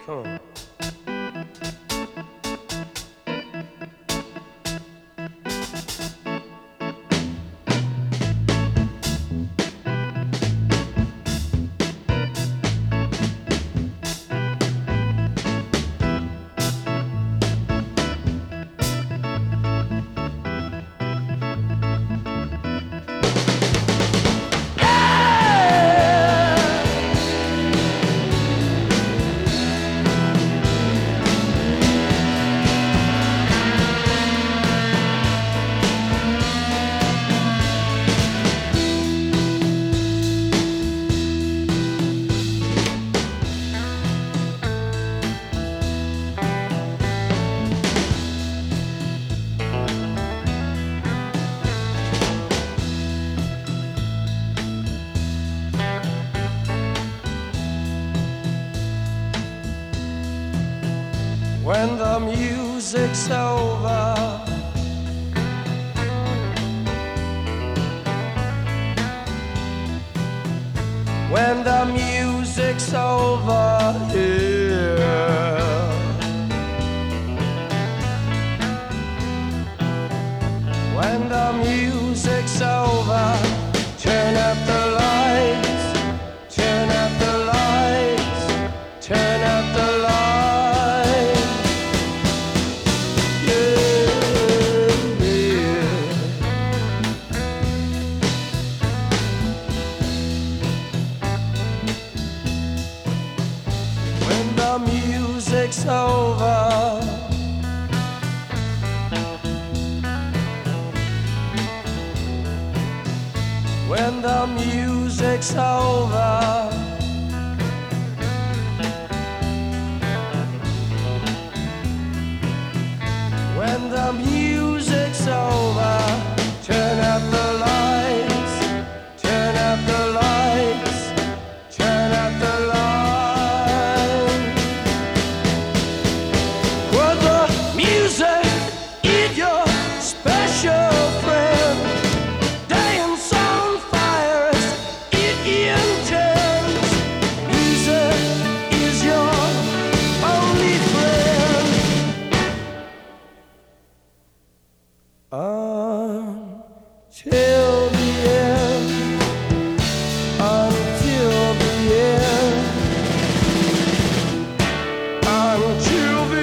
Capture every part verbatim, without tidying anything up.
Huh. When the music's over, when the music's over here, when the music's over, turn up the lights, turn up the lights, turn up the lights. The music's over, when the music's over, when the music's over, turn up the lights, turn up the lights, turn up the lights. Until the end, until the end, until the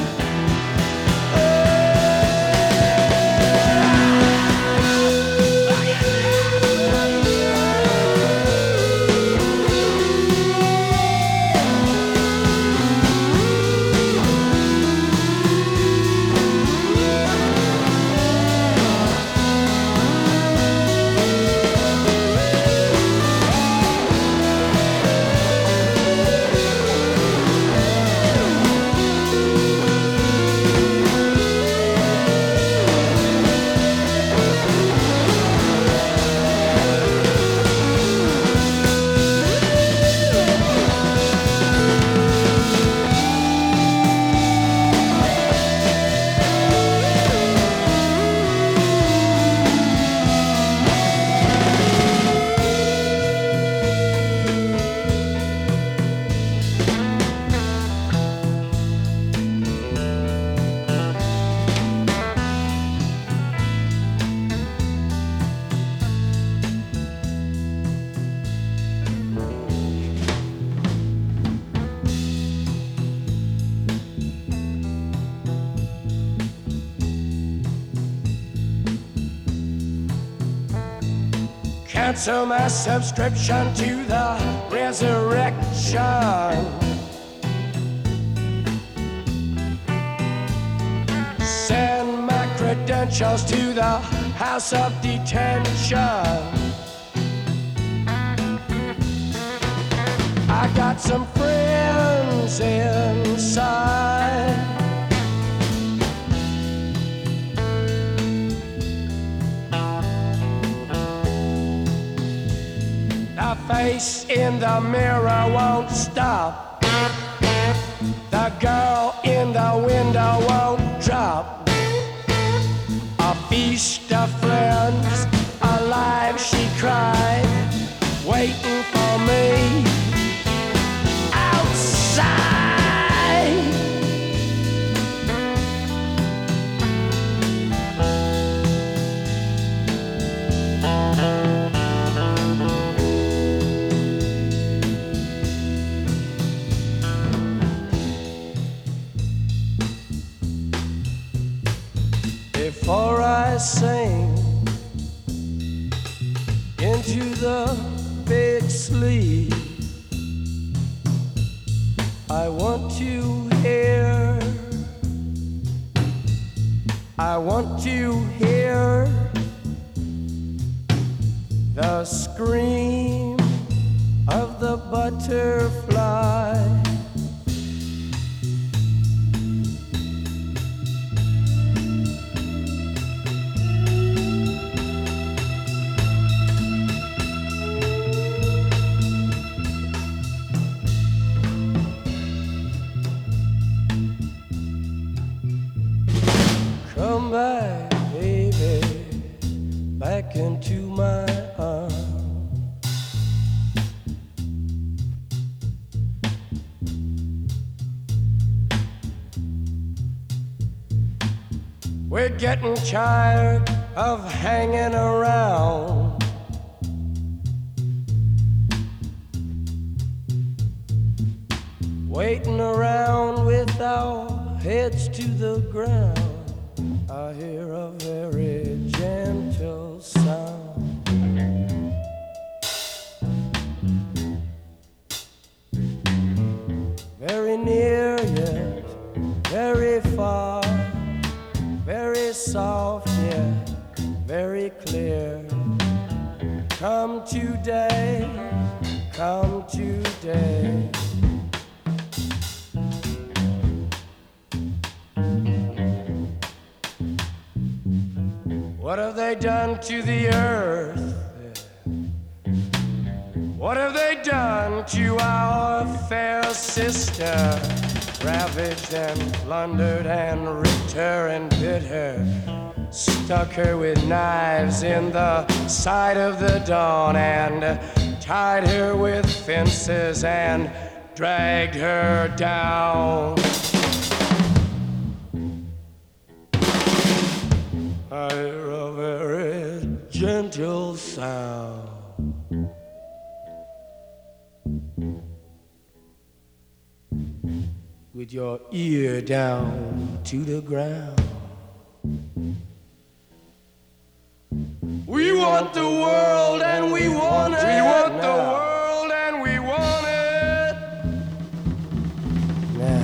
cancel my subscription to the resurrection. Send my credentials to the house of detention. I got some friends inside. The face in the mirror won't stop. The girl in the window won't drop. A feast of friends, alive she cried, waiting for me outside. before I sing into the big sleep. I want to hear, I want to hear the scream of the butterfly. Come back, baby, back into my arms. We're getting tired of hanging around. Waiting around with our heads to the ground. I hear a very gentle sound. Very near yet very far, very soft yet very clear. Come today, come today. What have they done to the earth? What have they done to our fair sister? Ravaged and plundered and ripped her and bit her, stuck her with knives in the side of the dawn, and tied her with fences and dragged her down. I hear a very gentle sound. With your ear down to the ground. We want the world and we want it. We want the world and we want it now.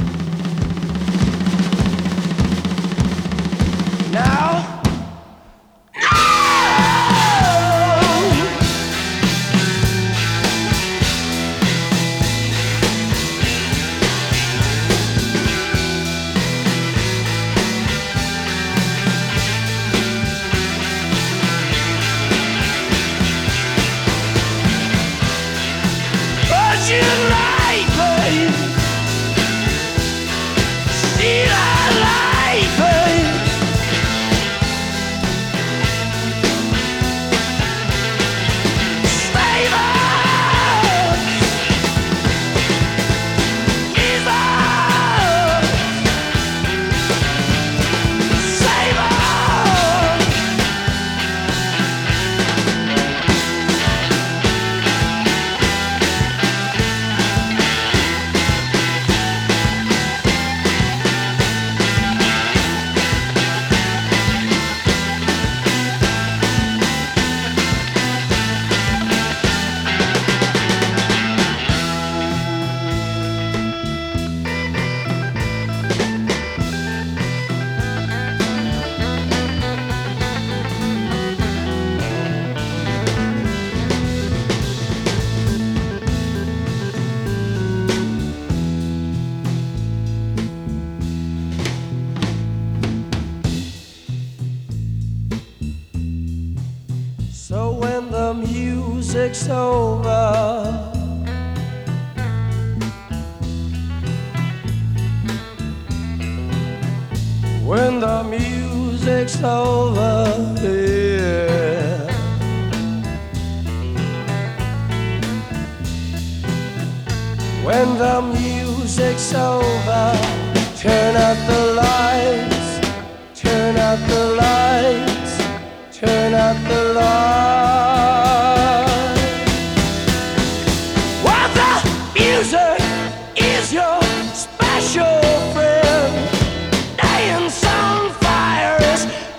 Now. So when the music's over, when the music's over, yeah, when the music's over, turn out the lights, turn out the lights, turn out the lights. While the music is your special friend, dance on fire is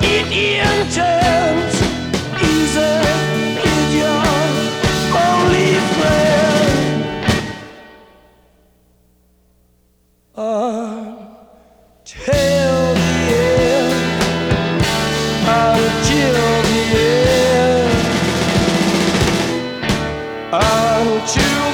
Don't you